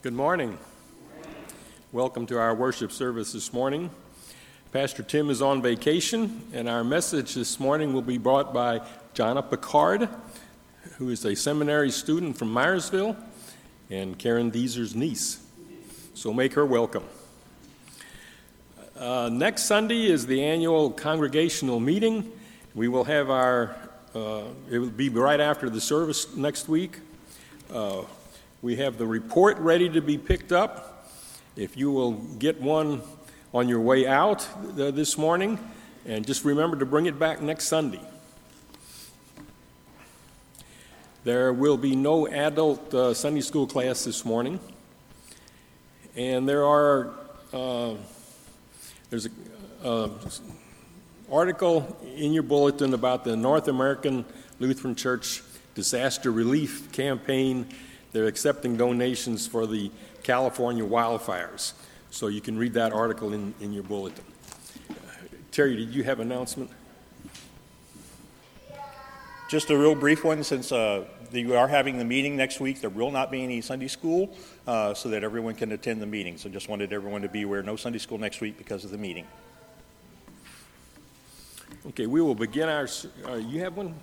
Good morning. Welcome to our worship service this morning. Pastor Tim is on vacation, and our message this morning will be brought by Jonna Picard, who is a seminary student from Myersville and Karen Deezer's niece. So make her welcome. Next Sunday is the annual congregational meeting. We will have it will be right after the service next week. We have the report ready to be picked up. If you will get one on your way out this morning, and just remember to bring it back next Sunday. There will be no adult Sunday school class this morning, and there's an article in your bulletin about the North American Lutheran Church Disaster Relief Campaign. They're accepting donations for the California wildfires. So you can read that article in your bulletin. Terry, did you have an announcement? Just a real brief one, since you are having the meeting next week. There will not be any Sunday school, so that everyone can attend the meeting. So just wanted everyone to be aware, no Sunday school next week because of the meeting. Okay, we will begin our... you have one?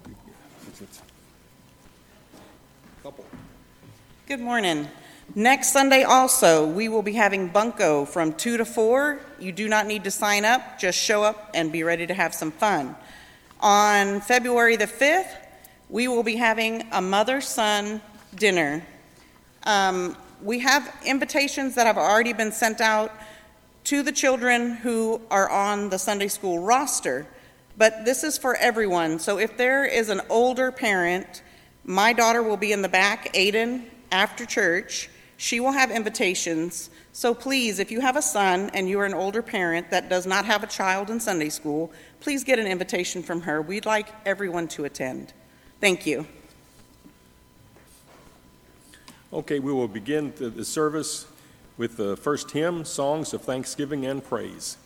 Couple. Good morning. Next Sunday also, we will be having Bunko from 2 to 4. You do not need to sign up. Just show up and be ready to have some fun. On February the 5th, we will be having a mother-son dinner. We have invitations that have already been sent out to the children who are on the Sunday school roster, but this is for everyone. So if there is an older parent, my daughter will be in the back, Aiden, after church. She will have invitations. So please, if you have a son and you are an older parent that does not have a child in Sunday school, please get an invitation from her. We'd like everyone to attend. Thank you. Okay, we will begin the service with the first hymn, Songs of Thanksgiving and Praise.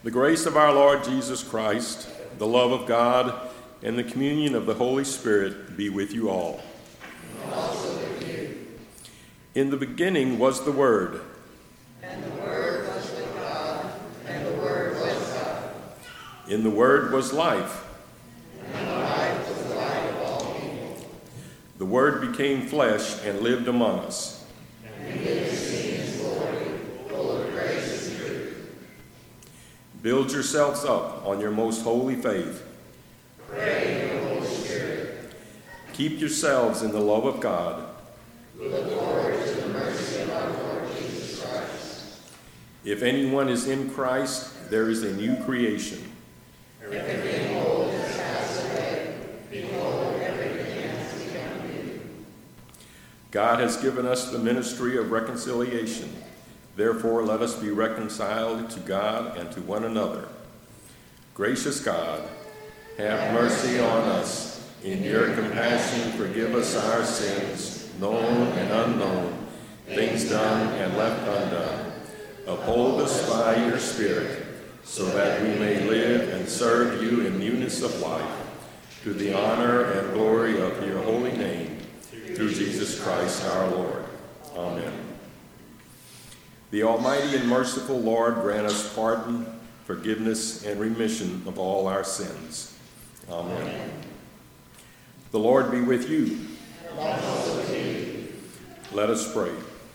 The grace of our Lord Jesus Christ, the love of God, and the communion of the Holy Spirit be with you all. And also with you. In the beginning was the Word. And the Word was with God, and the Word was God. In the Word was life. And the life was the light of all people. The Word became flesh and lived among us. And we have seen his glory, full of grace and truth. Build yourselves up on your most holy faith. Pray in the Holy Spirit. Keep yourselves in the love of God. Look forward to the mercy of our Lord Jesus Christ. If anyone is in Christ, there is a new creation. Everything old has passed away. Behold, everything has become new. God has given us the ministry of reconciliation. Therefore, let us be reconciled to God and to one another. Gracious God, have mercy on us. In your compassion, forgive us our sins, known and unknown, things done and left undone. Uphold us by your Spirit, so that we may live and serve you in newness of life, to the honor and glory of your holy name, through Jesus Christ our Lord. Amen. The Almighty and merciful Lord grant us pardon, forgiveness, and remission of all our sins. Amen. The Lord be with you. And also with you. Let us pray.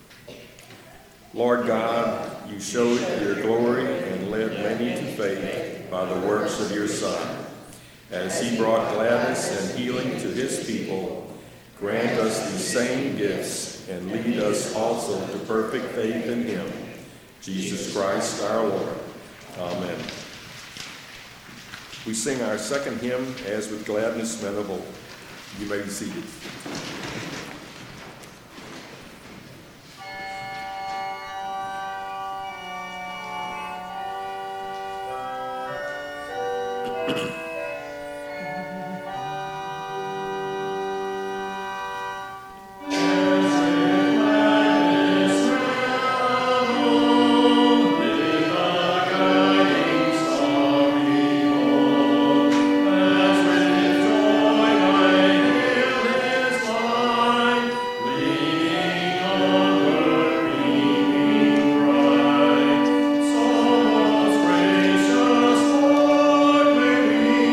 Lord God, you showed your glory and led many to faith by the works of your Son. As he brought gladness and healing to his people, grant us these same gifts and lead us also to perfect faith in him, Jesus Christ our Lord. Amen. We sing our second hymn, As with Gladness Men of Old. You may be seated. May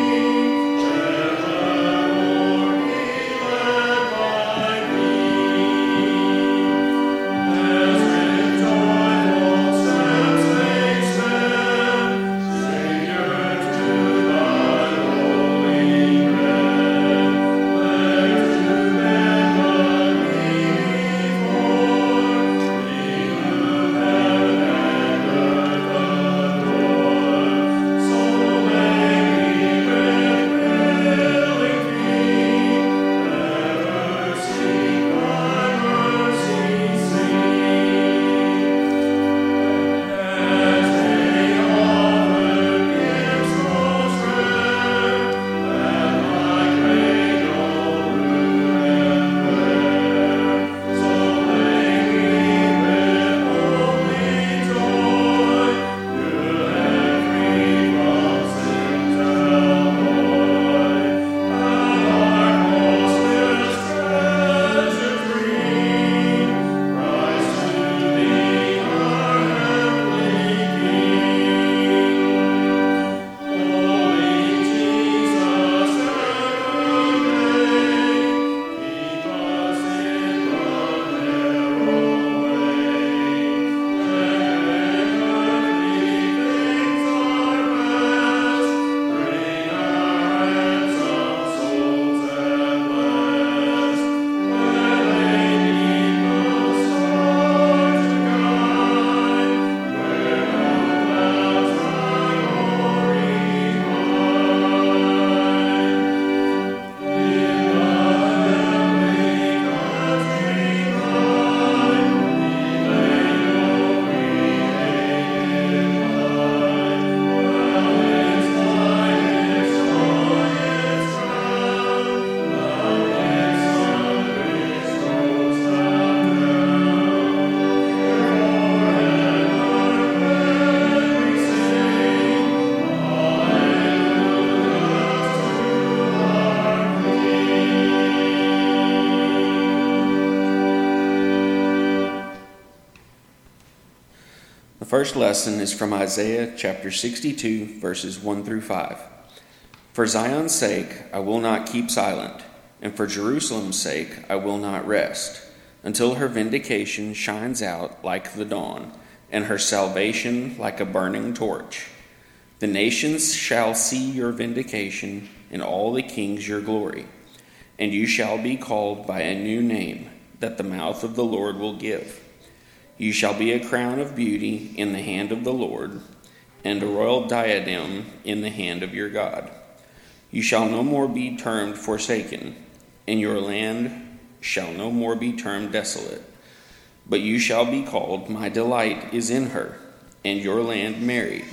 The first lesson is from Isaiah chapter 62, verses 1 through 5. For Zion's sake I will not keep silent, and for Jerusalem's sake I will not rest, until her vindication shines out like the dawn, and her salvation like a burning torch. The nations shall see your vindication, and all the kings your glory. And you shall be called by a new name that the mouth of the Lord will give. You shall be a crown of beauty in the hand of the Lord, and a royal diadem in the hand of your God. You shall no more be termed forsaken, and your land shall no more be termed desolate. But you shall be called, my delight is in her, and your land married.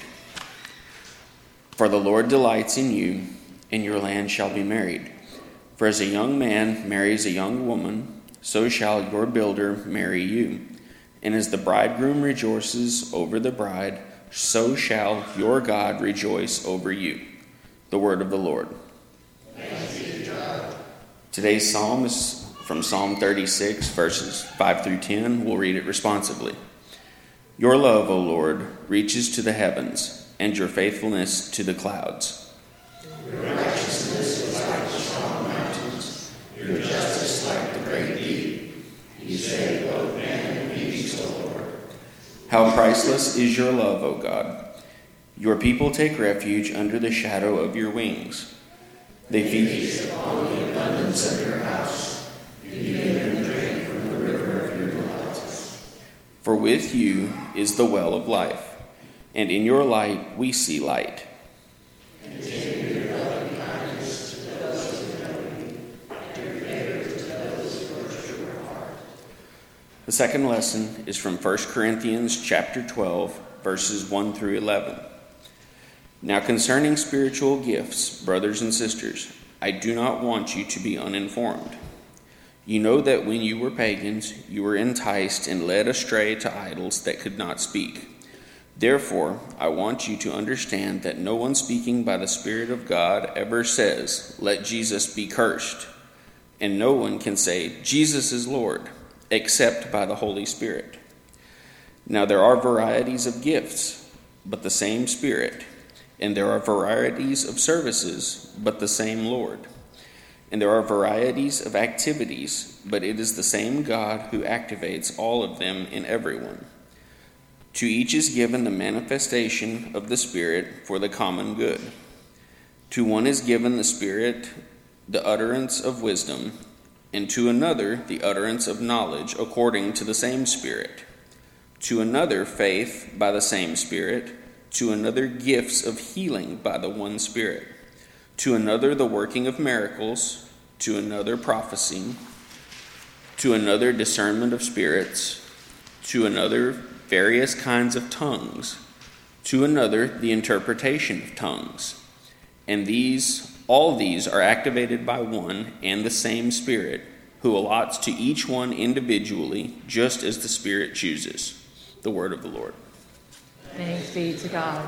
For the Lord delights in you, and your land shall be married. For as a young man marries a young woman, so shall your builder marry you. And as the bridegroom rejoices over the bride, so shall your God rejoice over you. The word of the Lord. Thanks be to God. Today's psalm is from Psalm 36, verses 5 through 10. We'll read it responsively. Your love, O Lord, reaches to the heavens, and your faithfulness to the clouds. Your righteousness is like the strong mountains, your justice like the great deep. You save both man and beast, O Lord. How priceless is your love, O God. Your people take refuge under the shadow of your wings. They feast upon the abundance of your house. You give them drink from the river of your delights. For with you is the well of life, and in your light we see light. Continue your loving kindness to those who know you, and your favor to those who are true of heart. The second lesson is from 1 Corinthians chapter 12, verses 1 through 11. Now concerning spiritual gifts, brothers and sisters, I do not want you to be uninformed. You know that when you were pagans, you were enticed and led astray to idols that could not speak. Therefore, I want you to understand that no one speaking by the Spirit of God ever says, "Let Jesus be cursed." And no one can say, "Jesus is Lord," except by the Holy Spirit. Now there are varieties of gifts, but the same Spirit. And there are varieties of services, but the same Lord. And there are varieties of activities, but it is the same God who activates all of them in everyone. To each is given the manifestation of the Spirit for the common good. To one is given the Spirit, the utterance of wisdom, and to another the utterance of knowledge according to the same Spirit. To another faith by the same Spirit. To another gifts of healing by the one Spirit. To another the working of miracles. To another prophecy. To another discernment of spirits. To another various kinds of tongues. To another the interpretation of tongues. And all these are activated by one and the same Spirit, who allots to each one individually, just as the Spirit chooses. The word of the Lord. Thanks be to God.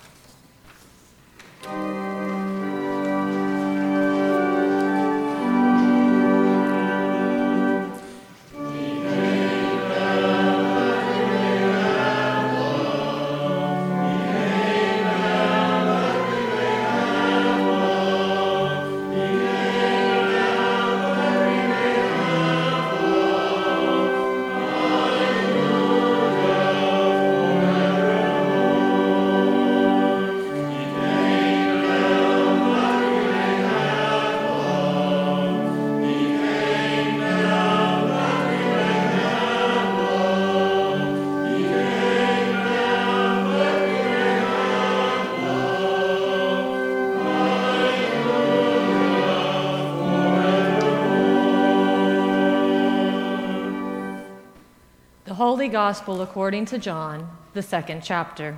Holy Gospel according to John, the 2nd chapter.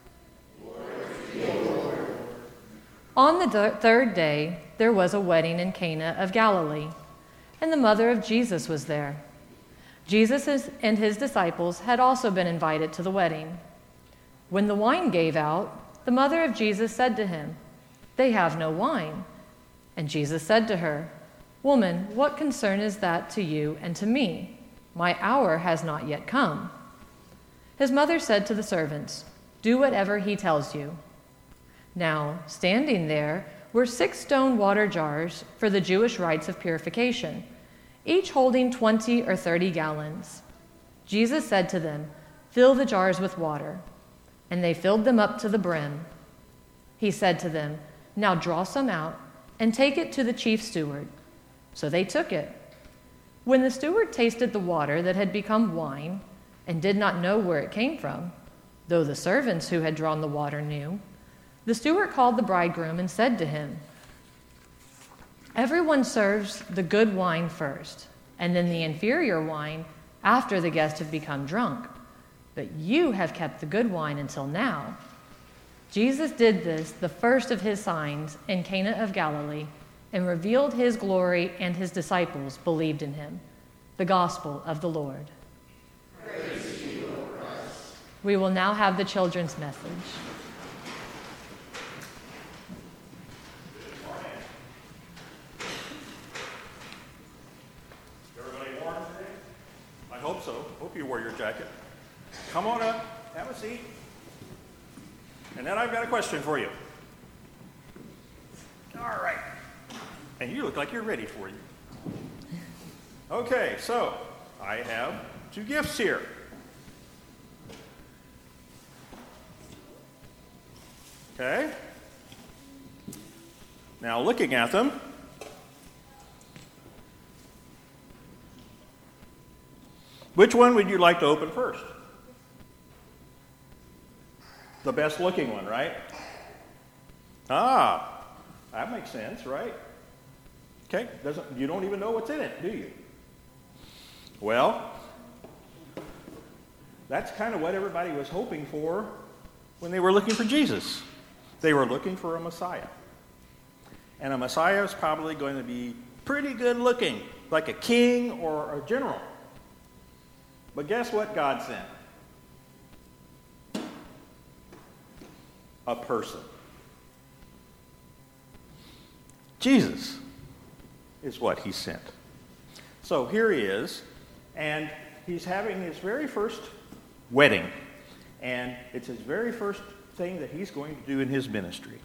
On the third day, there was a wedding in Cana of Galilee, and the mother of Jesus was there. Jesus and his disciples had also been invited to the wedding. When the wine gave out, the mother of Jesus said to him, "They have no wine." And Jesus said to her, "Woman, what concern is that to you and to me? My hour has not yet come." His mother said to the servants, "Do whatever he tells you." Now, standing there were 6 stone water jars for the Jewish rites of purification, each holding 20 or 30 gallons. Jesus said to them, "Fill the jars with water." And they filled them up to the brim. He said to them, "Now draw some out and take it to the chief steward." So they took it. When the steward tasted the water that had become wine and did not know where it came from, though the servants who had drawn the water knew, the steward called the bridegroom and said to him, "Everyone serves the good wine first, and then the inferior wine after the guests have become drunk. But you have kept the good wine until now." Jesus did this, the first of his signs, in Cana of Galilee, and revealed his glory, and his disciples believed in him. The Gospel of the Lord. Praise to you, O Christ. We will now have the children's message. Everybody warm today? I hope so. Hope you wore your jacket. Come on up, have a seat. And then I've got a question for you. All right. And you look like you're ready for you. Okay, so I have 2 gifts here. Okay. Now looking at them, which one would you like to open first? The best looking one, right? Ah, that makes sense, right? Okay, you don't even know what's in it, do you? Well, that's kind of what everybody was hoping for when they were looking for Jesus. They were looking for a Messiah. And a Messiah is probably going to be pretty good looking, like a king or a general. But guess what God sent? A person. Jesus is what he sent. So here he is, and he's having his very first wedding. And it's his very first thing that he's going to do in his ministry.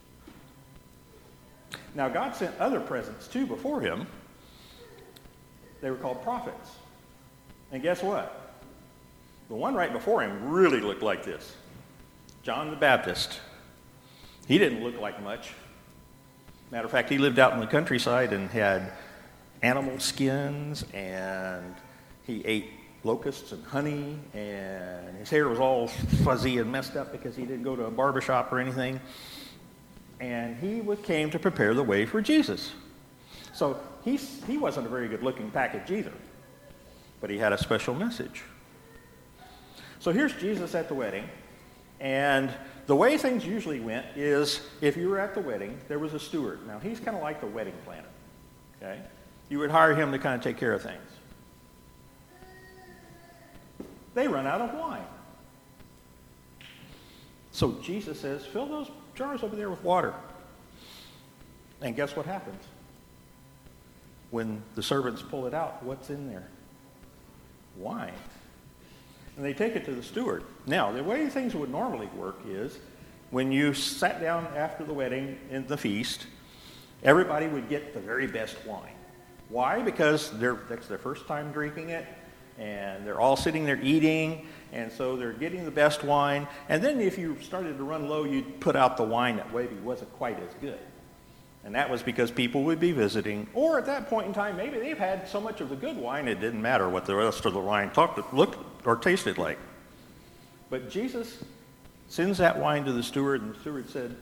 Now, God sent other presents too before him. They were called prophets. And guess what? The one right before him really looked like this. John the Baptist. He didn't look like much. Matter of fact, he lived out in the countryside and had animal skins, and he ate locusts and honey, and his hair was all fuzzy and messed up because he didn't go to a barbershop or anything. And he came to prepare the way for Jesus. So he wasn't a very good-looking package either, but he had a special message. So here's Jesus at the wedding, and the way things usually went is if you were at the wedding, there was a steward. Now, he's kind of like the wedding planner, okay? You would hire him to kind of take care of things. They run out of wine. So Jesus says, fill those jars over there with water. And guess what happens? When the servants pull it out, what's in there? Wine. And they take it to the steward. Now, the way things would normally work is when you sat down after the wedding in the feast, everybody would get the very best wine. Why? Because that's their first time drinking it, and they're all sitting there eating, and so they're getting the best wine. And then if you started to run low, you'd put out the wine that maybe wasn't quite as good. And that was because people would be visiting, or at that point in time, maybe they've had so much of the good wine, it didn't matter what the rest of the wine looked or tasted like. But Jesus sends that wine to the steward, and the steward said,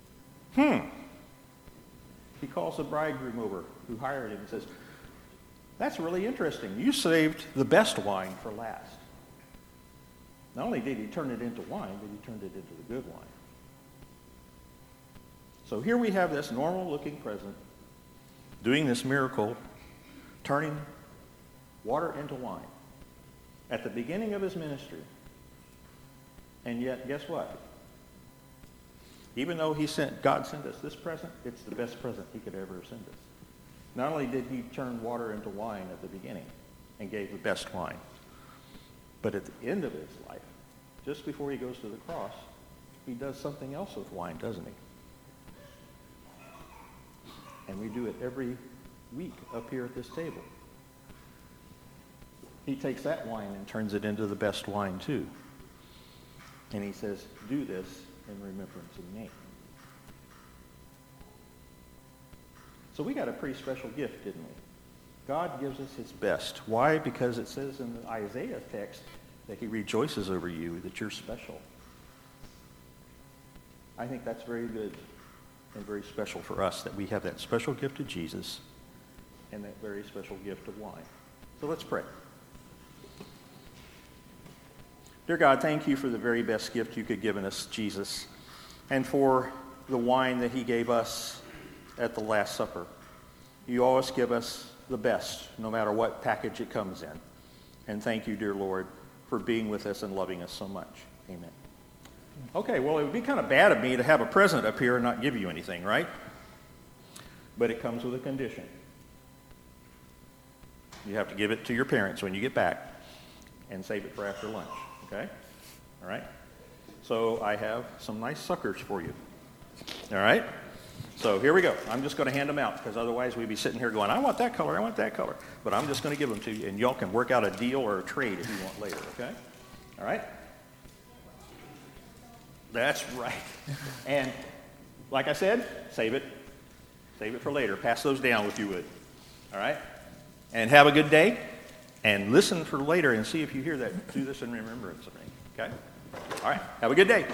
He calls the bridegroom over who hired him and says, that's really interesting. You saved the best wine for last. Not only did he turn it into wine, but he turned it into the good wine. So here we have this normal-looking present doing this miracle, turning water into wine at the beginning of his ministry. And yet, guess what? Even though God sent us this present, it's the best present he could ever send us. Not only did he turn water into wine at the beginning and gave the best wine, but at the end of his life, just before he goes to the cross, he does something else with wine, doesn't he? And we do it every week up here at this table. He takes that wine and turns it into the best wine too. And he says, do this in remembrance of me. So we got a pretty special gift, didn't we? God gives us his best. Why? Because it says in the Isaiah text that he rejoices over you, that you're special. I think that's very good and very special for us, that we have that special gift of Jesus and that very special gift of wine. So let's pray. Dear God, thank you for the very best gift you could give us, Jesus, and for the wine that he gave us at the Last Supper. You always give us the best, no matter what package it comes in. And thank you, dear Lord, for being with us and loving us so much. Amen. Okay, well, it would be kind of bad of me to have a present up here and not give you anything, right? But it comes with a condition. You have to give it to your parents when you get back and save it for after lunch, okay? All right? So I have some nice suckers for you. All right? So here we go. I'm just going to hand them out because otherwise we'd be sitting here going, I want that color, I want that color. But I'm just going to give them to you, and y'all can work out a deal or a trade if you want later, okay? All right? That's right. And like I said, save it. Save it for later. Pass those down if you would. All right? And have a good day. And listen for later and see if you hear that. Do this in remembrance of me. Okay? All right. Have a good day.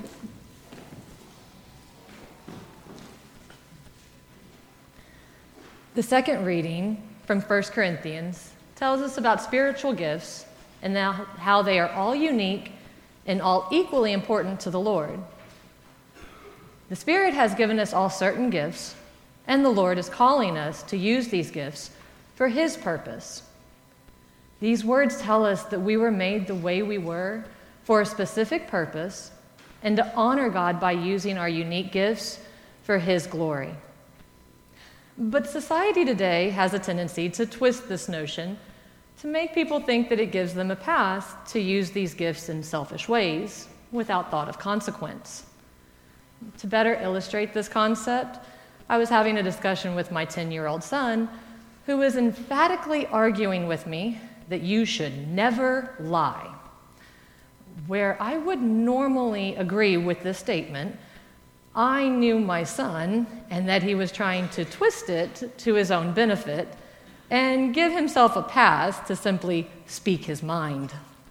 The second reading from 1 Corinthians tells us about spiritual gifts and how they are all unique and all equally important to the Lord. The Spirit has given us all certain gifts, and the Lord is calling us to use these gifts for his purpose. These words tell us that we were made the way we were for a specific purpose and to honor God by using our unique gifts for his glory. But society today has a tendency to twist this notion to make people think that it gives them a pass to use these gifts in selfish ways without thought of consequence. To better illustrate this concept, I was having a discussion with my 10-year-old son, who was emphatically arguing with me that you should never lie. Where I would normally agree with this statement, I knew my son and that he was trying to twist it to his own benefit and give himself a pass to simply speak his mind.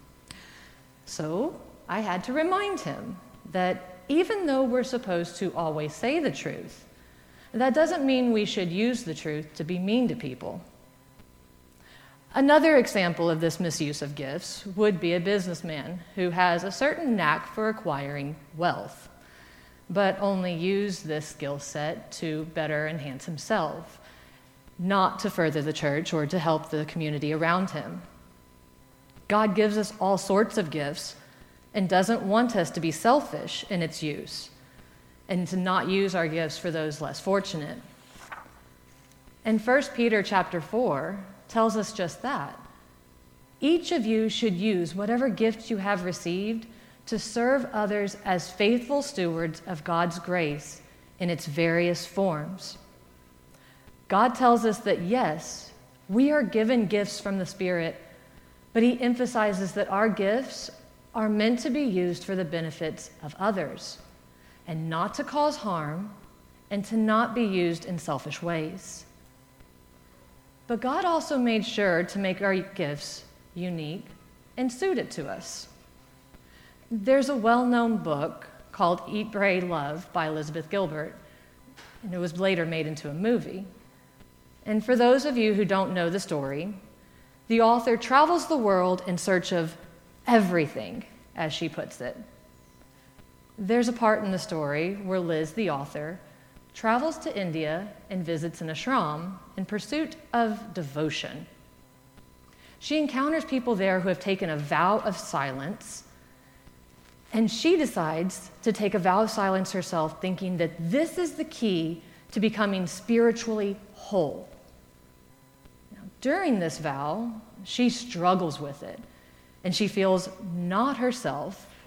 So I had to remind him that even though we're supposed to always say the truth, that doesn't mean we should use the truth to be mean to people. Another example of this misuse of gifts would be a businessman who has a certain knack for acquiring wealth, but only use this skill set to better enhance himself, not to further the church or to help the community around him. God gives us all sorts of gifts and doesn't want us to be selfish in its use and to not use our gifts for those less fortunate. And 1 Peter chapter 4 tells us just that. Each of you should use whatever gifts you have received to serve others as faithful stewards of God's grace in its various forms. God tells us that, yes, we are given gifts from the Spirit, but he emphasizes that our gifts are meant to be used for the benefits of others and not to cause harm and to not be used in selfish ways. But God also made sure to make our gifts unique and suited to us. There's a well-known book called Eat, Pray, Love by Elizabeth Gilbert, and it was later made into a movie. And for those of you who don't know the story, the author travels the world in search of everything, as she puts it. There's a part in the story where Liz, the author, travels to India and visits an ashram in pursuit of devotion. She encounters people there who have taken a vow of silence, and she decides to take a vow of silence herself, thinking that this is the key to becoming spiritually whole. Now, during this vow, she struggles with it, and she feels not herself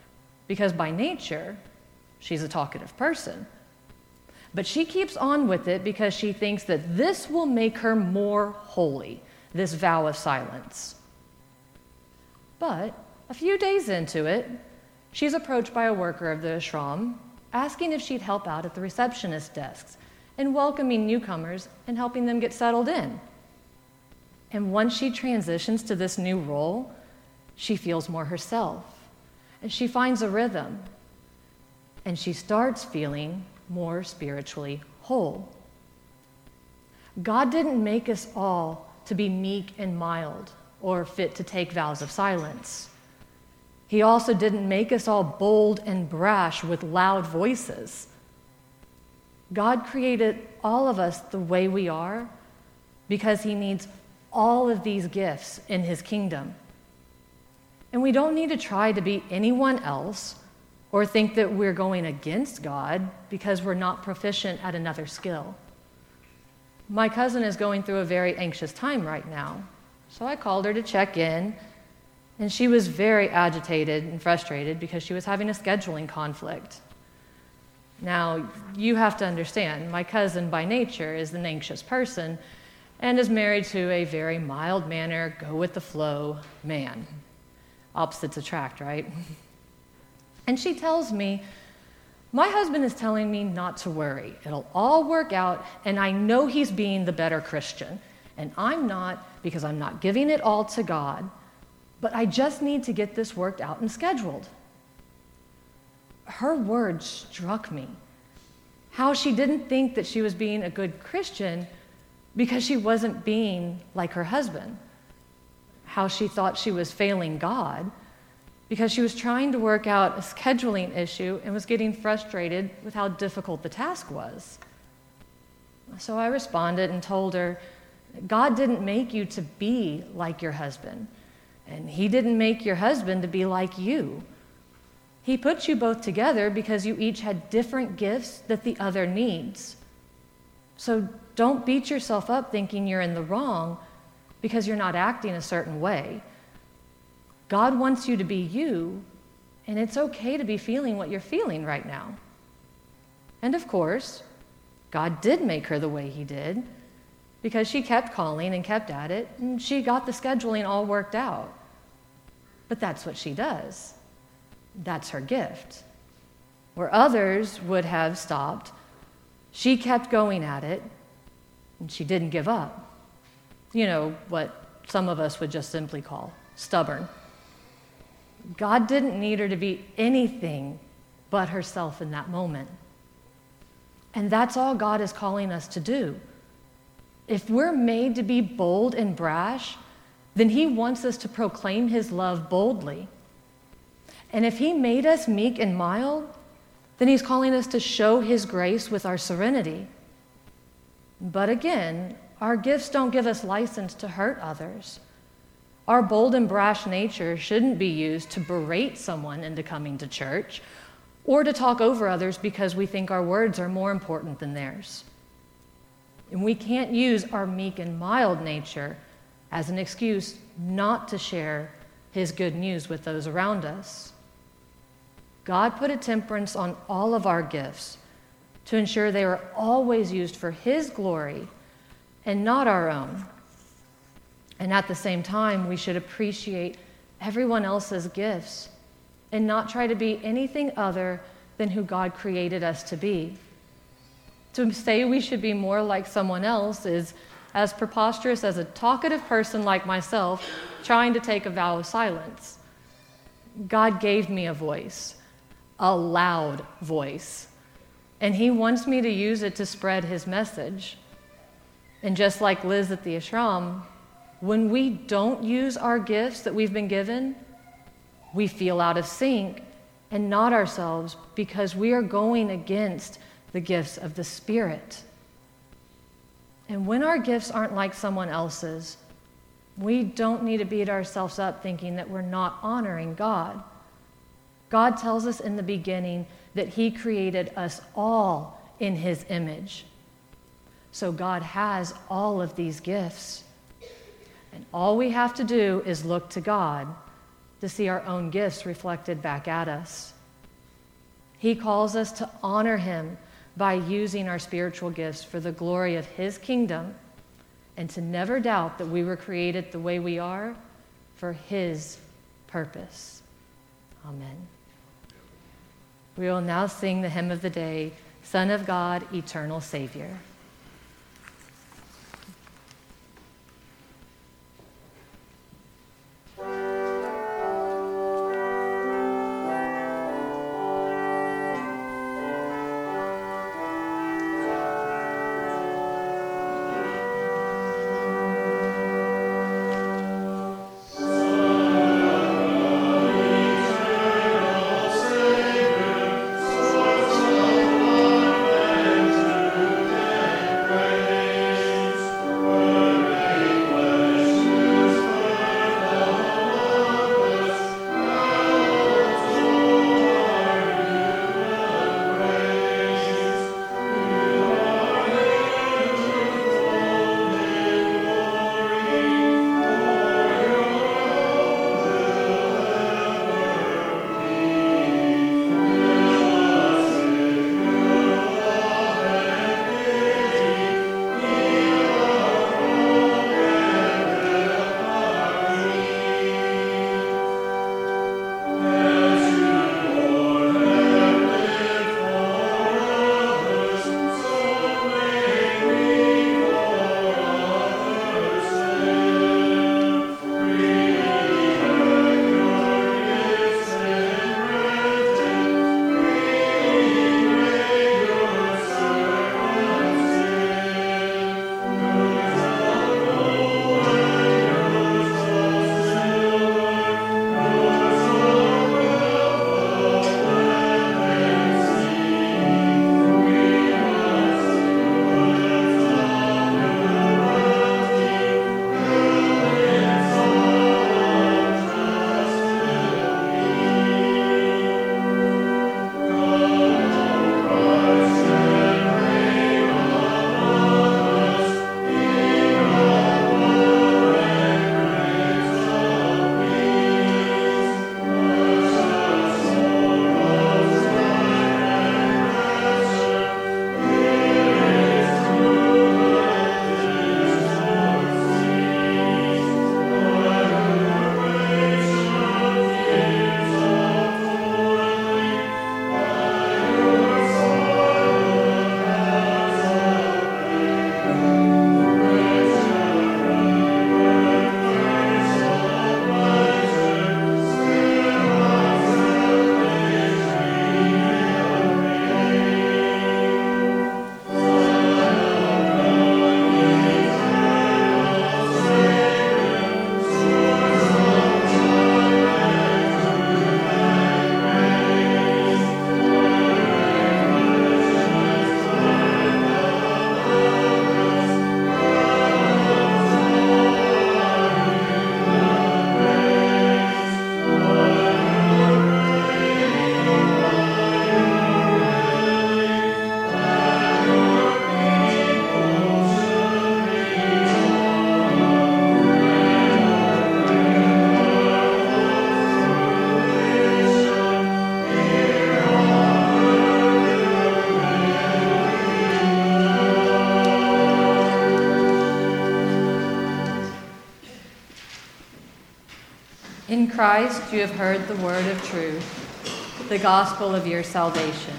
because by nature, she's a talkative person. But she keeps on with it because she thinks that this will make her more holy, this vow of silence. But a few days into it, she's approached by a worker of the ashram, asking if she'd help out at the receptionist desks and welcoming newcomers and helping them get settled in. And once she transitions to this new role, she feels more herself, and she finds a rhythm, and she starts feeling more spiritually whole. God didn't make us all to be meek and mild or fit to take vows of silence. He also didn't make us all bold and brash with loud voices. God created all of us the way we are because he needs all of these gifts in his kingdom. And we don't need to try to be anyone else or think that we're going against God because we're not proficient at another skill. My cousin is going through a very anxious time right now, so I called her to check in, and she was very agitated and frustrated because she was having a scheduling conflict. Now, you have to understand, my cousin by nature is an anxious person and is married to a very mild-mannered, go-with-the-flow man. Opposites attract, right? And she tells me, my husband is telling me not to worry. It'll all work out, and I know he's being the better Christian. And I'm not, because I'm not giving it all to God, but I just need to get this worked out and scheduled. Her words struck me. How she didn't think that she was being a good Christian because she wasn't being like her husband. How she thought she was failing God because she was trying to work out a scheduling issue and was getting frustrated with how difficult the task was. So I responded and told her, God didn't make you to be like your husband, and he didn't make your husband to be like you. He put you both together because you each had different gifts that the other needs. So don't beat yourself up thinking you're in the wrong because you're not acting a certain way. God wants you to be you, and it's okay to be feeling what you're feeling right now. And of course, God did make her the way he did because she kept calling and kept at it, and she got the scheduling all worked out. But that's what she does. That's her gift. Where others would have stopped, she kept going at it, and she didn't give up. You know, what some of us would just simply call stubborn. God didn't need her to be anything but herself in that moment. And that's all God is calling us to do. If we're made to be bold and brash, then he wants us to proclaim his love boldly. And if he made us meek and mild, then he's calling us to show his grace with our serenity. But again, our gifts don't give us license to hurt others. Our bold and brash nature shouldn't be used to berate someone into coming to church or to talk over others because we think our words are more important than theirs. And we can't use our meek and mild nature as an excuse not to share his good news with those around us. God put a temperance on all of our gifts to ensure they are always used for his glory and not our own. And at the same time, we should appreciate everyone else's gifts and not try to be anything other than who God created us to be. To say we should be more like someone else is as preposterous as a talkative person like myself trying to take a vow of silence. God gave me a voice, a loud voice, and he wants me to use it to spread his message. And just like Liz at the ashram, when we don't use our gifts that we've been given, we feel out of sync and not ourselves because we are going against the gifts of the Spirit. And when our gifts aren't like someone else's, we don't need to beat ourselves up thinking that we're not honoring God. God tells us in the beginning that he created us all in his image. So God has all of these gifts. And all we have to do is look to God to see our own gifts reflected back at us. He calls us to honor him by using our spiritual gifts for the glory of his kingdom, and to never doubt that we were created the way we are for his purpose. Amen. We will now sing the hymn of the day, Son of God, Eternal Savior. In Christ you have heard the word of truth, the gospel of your salvation.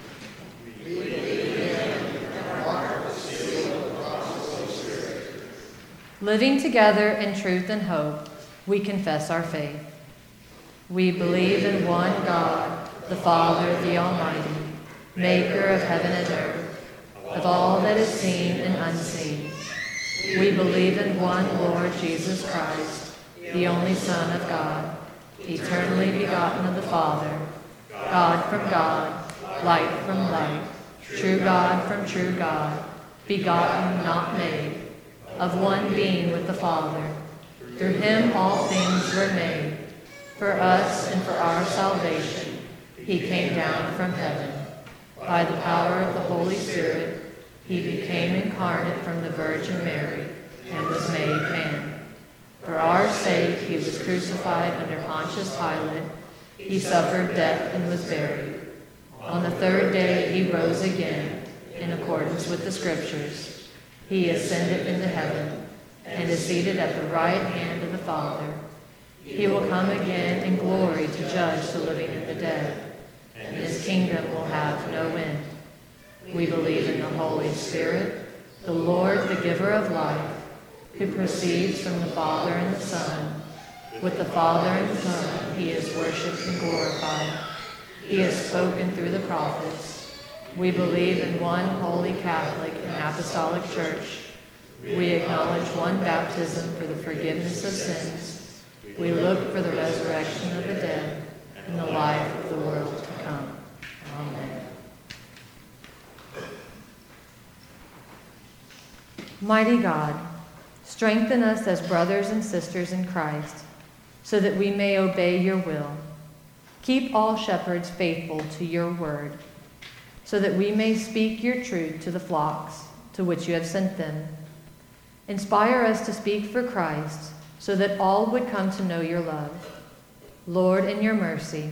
Living together in truth and hope, we confess our faith. We believe in one God, the Father, the Almighty, maker of heaven and earth, of all that is seen and unseen. We believe in one Lord Jesus Christ, the only Son of God, eternally begotten of the Father, God from God, light from light, true God from true God, begotten, not made, of one being with the Father. Through him all things were made. For us and for our salvation, he came down from heaven. By the power of the Holy Spirit, he became incarnate from the Virgin Mary and was made man. For our sake, he was crucified under Pontius Pilate. He suffered death and was buried. On the third day he rose again, in accordance with the Scriptures. He ascended into heaven and is seated at the right hand of the Father. He will come again in glory to judge the living and the dead, and his kingdom will have no end. We believe in the Holy Spirit, the Lord, the giver of life, who proceeds from the Father and the Son. With the Father and the Son he is worshipped and glorified. He has spoken through the prophets. We believe in one holy Catholic and Apostolic Church. We acknowledge one baptism for the forgiveness of sins. We look for the resurrection of the dead and the life of the world to come. Amen. Mighty God, strengthen us as brothers and sisters in Christ, so that we may obey your will. Keep all shepherds faithful to your word, so that we may speak your truth to the flocks to which you have sent them. Inspire us to speak for Christ, so that all would come to know your love. Lord, in your mercy.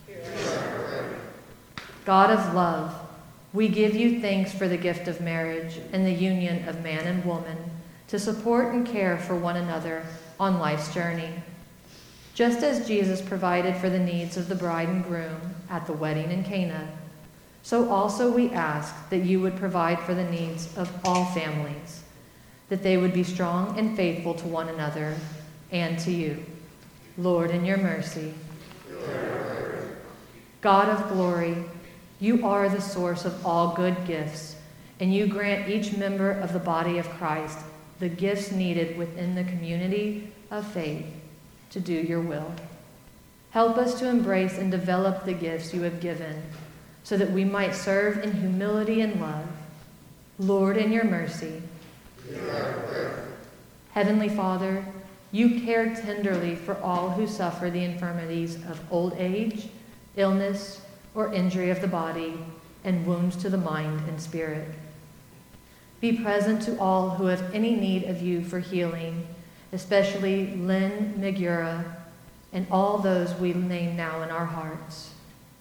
God of love, we give you thanks for the gift of marriage and the union of man and woman to support and care for one another on life's journey. Just as Jesus provided for the needs of the bride and groom at the wedding in Cana, so also we ask that you would provide for the needs of all families, that they would be strong and faithful to one another and to you. Lord, in your mercy. God of glory, you are the source of all good gifts, and you grant each member of the body of Christ the gifts needed within the community of faith to do your will. Help us to embrace and develop the gifts you have given, so that we might serve in humility and love. Lord, in your mercy. Heavenly Father, you care tenderly for all who suffer the infirmities of old age, illness, or injury of the body, and wounds to the mind and spirit. Be present to all who have any need of you for healing, especially Lynn Migura and all those we name now in our hearts.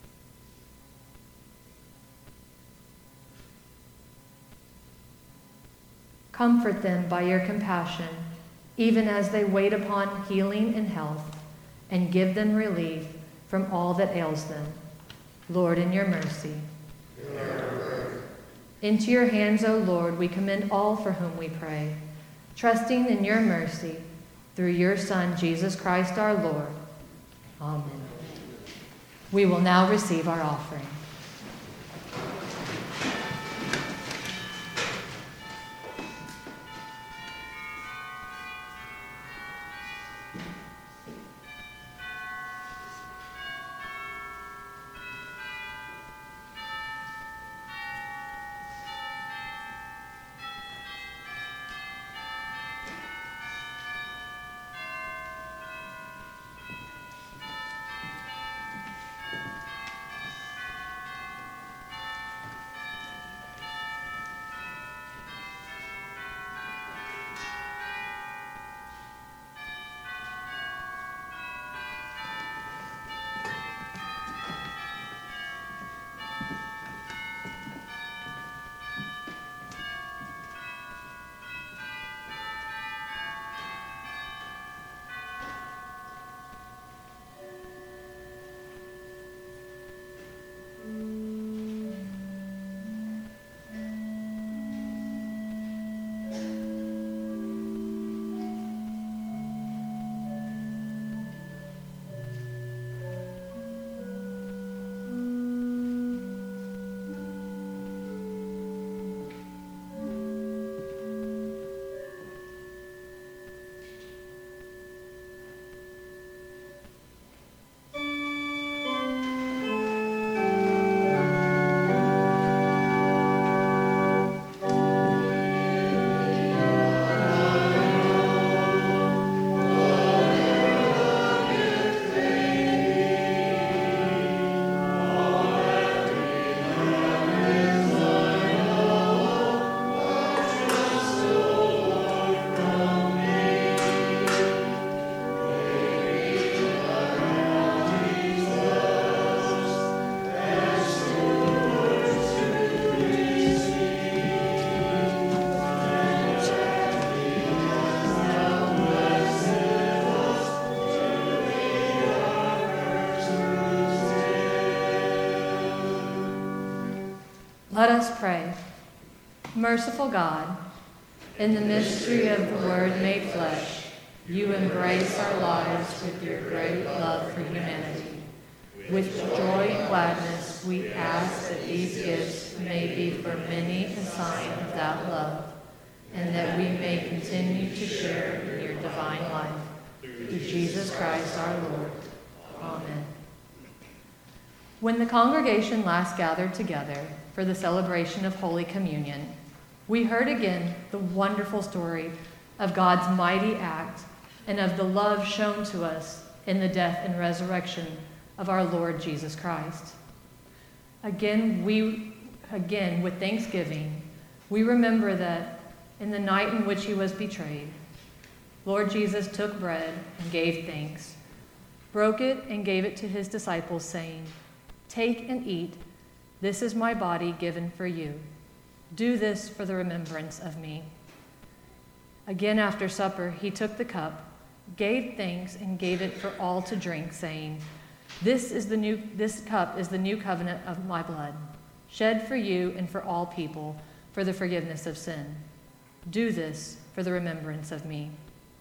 Comfort them by your compassion, even as they wait upon healing and health, and give them relief from all that ails them. Lord, in your mercy. Into your hands, O Lord, we commend all for whom we pray, trusting in your mercy, through your Son, Jesus Christ our Lord. Amen. We will now receive our offering. Let us pray. Merciful God, in the mystery of the Word made flesh, you embrace our lives with your great love for humanity. With joy and gladness, we ask that these gifts may be for many a sign of that love, and that we may continue to share in your divine life. Through Jesus Christ our Lord. Amen. When the congregation last gathered together for the celebration of Holy Communion, we heard again the wonderful story of God's mighty act and of the love shown to us in the death and resurrection of our Lord Jesus Christ. Again, with thanksgiving, we remember that in the night in which he was betrayed, Lord Jesus took bread and gave thanks, broke it and gave it to his disciples, saying, "Take and eat. This is my body given for you. Do this for the remembrance of me." Again after supper, he took the cup, gave thanks, and gave it for all to drink, saying, This cup is the new covenant of my blood, shed for you and for all people for the forgiveness of sin. Do this for the remembrance of me.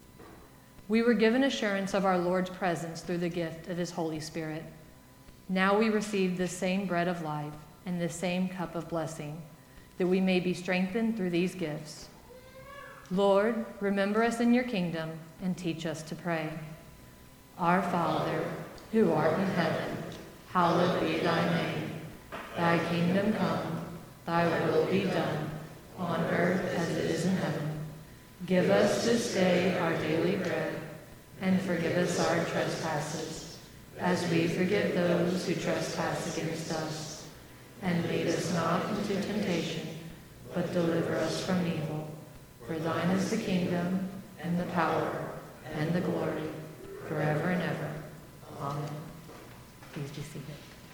We were given assurance of our Lord's presence through the gift of his Holy Spirit. Now we receive this same bread of life and this same cup of blessing, that we may be strengthened through these gifts. Lord, remember us in your kingdom and teach us to pray. Our Father, who art in heaven, hallowed be thy name. Thy kingdom come, thy will be done, on earth as it is in heaven. Give us this day our daily bread, and forgive us our trespasses, as we forgive those who trespass against us. And lead us not into temptation, but deliver us from evil. For thine is the kingdom, and the power, and the glory, forever and ever. Amen. Please be seated.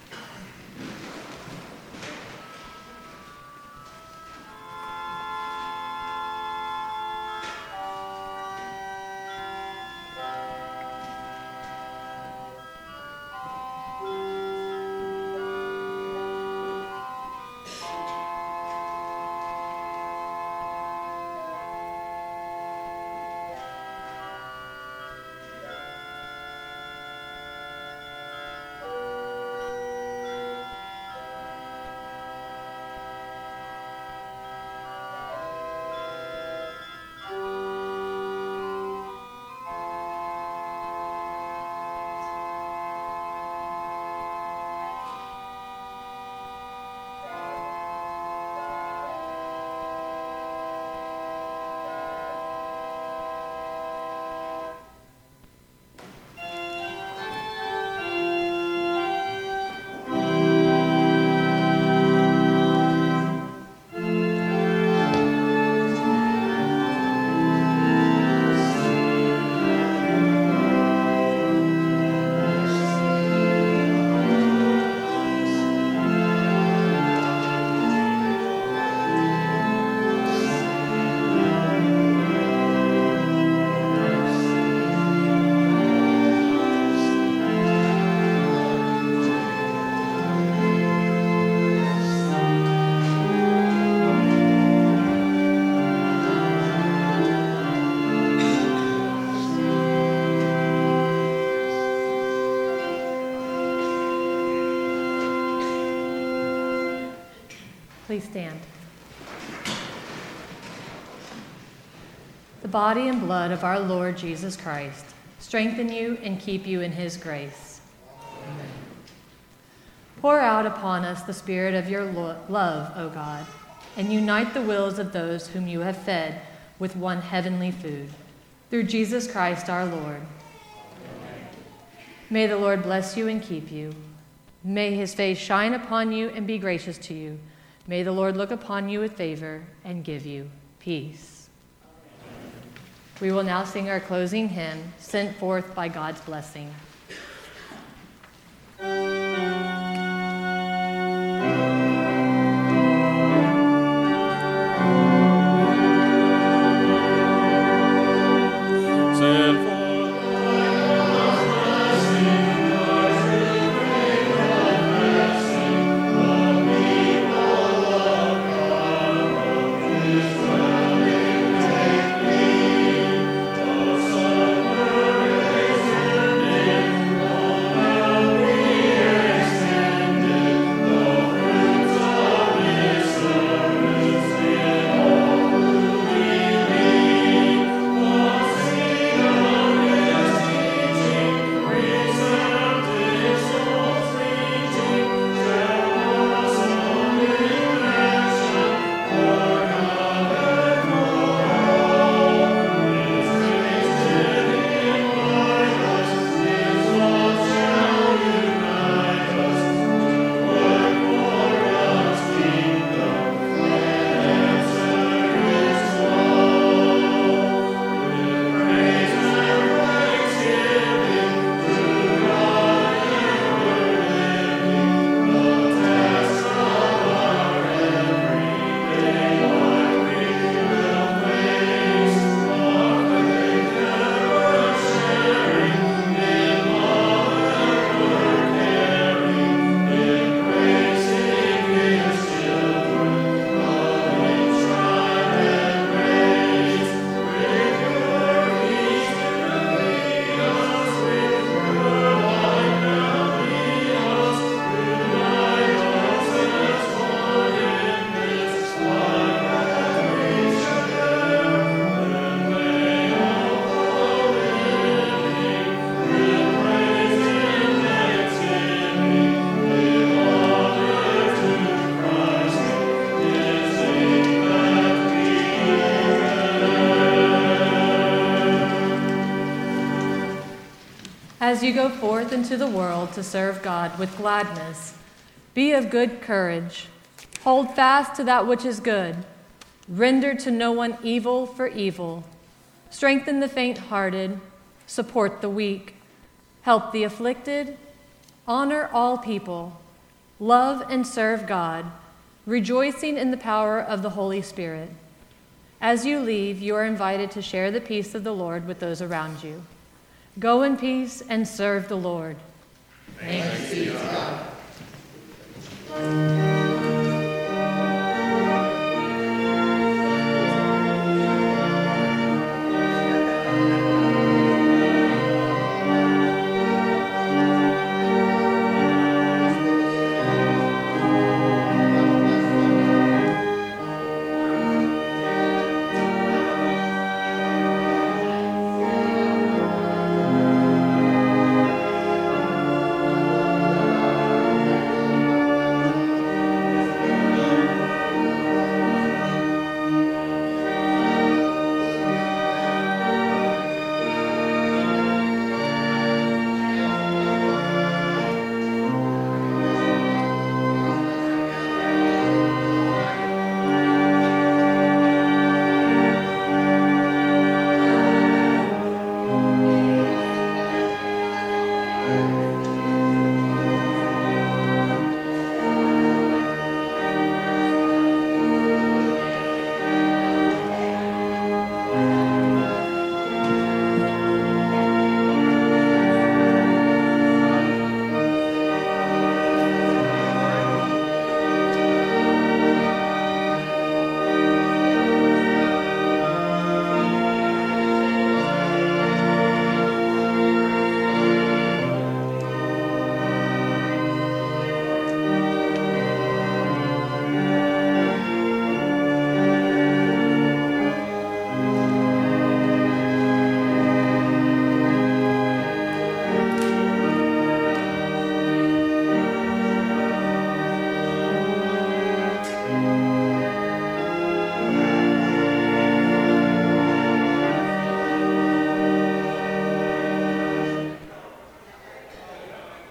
Please stand. The body and blood of our Lord Jesus Christ strengthen you and keep you in his grace. Amen. Pour out upon us the spirit of your love, O God, and unite the wills of those whom you have fed with one heavenly food. Through Jesus Christ our Lord. Amen. May the Lord bless you and keep you. May his face shine upon you and be gracious to you. May the Lord look upon you with favor and give you peace. We will now sing our closing hymn, Sent Forth by God's Blessing. Send forth as you go forth into the world to serve God with gladness. Be of good courage. Hold fast to that which is good. Render to no one evil for evil. Strengthen the faint-hearted. Support the weak. Help the afflicted. Honor all people. Love and serve God, rejoicing in the power of the Holy Spirit. As you leave, you are invited to share the peace of the Lord with those around you. Go in peace and serve the Lord. Thanks be to God.